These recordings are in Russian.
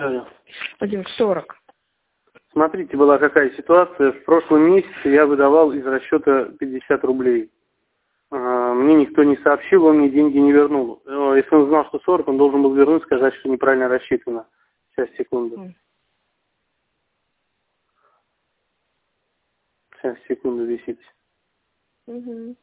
Владимир, 40. Смотрите, была какая ситуация. В прошлом месяце я выдавал из расчета 50 рублей. Мне никто не сообщил, он мне деньги не вернул. Если он знал, что 40, он должен был вернуть, сказать, что неправильно рассчитано. Сейчас, секунду. Сейчас, секунду, висите. Угу.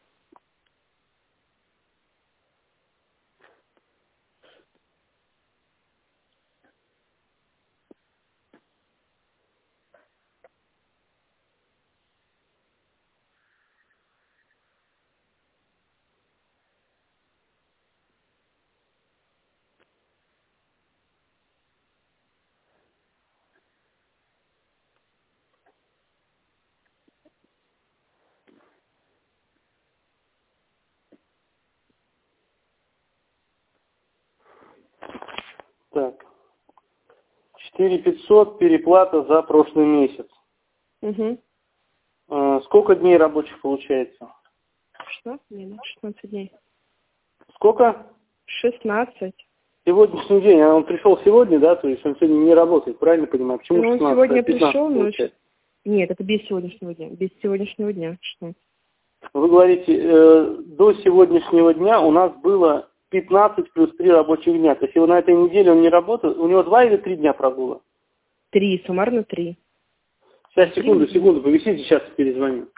Так. 4500 переплата за прошлый месяц. Угу. Сколько дней рабочих получается? 16 дней, 16 дней. Сколько? 16. Сегодняшний день. Он пришел сегодня, да? То есть он сегодня не работает, правильно понимаю? Почему 16? Он сегодня 15 пришел, но... получается? Нет, это без сегодняшнего дня. Без сегодняшнего дня. 16. Вы говорите, до сегодняшнего дня у нас было 15 плюс 3 рабочих дня. То есть его на этой неделе он не работал. У него 2 или 3 дня прогула? 3, суммарно 3. Сейчас, секунду, повисите, сейчас перезвоню.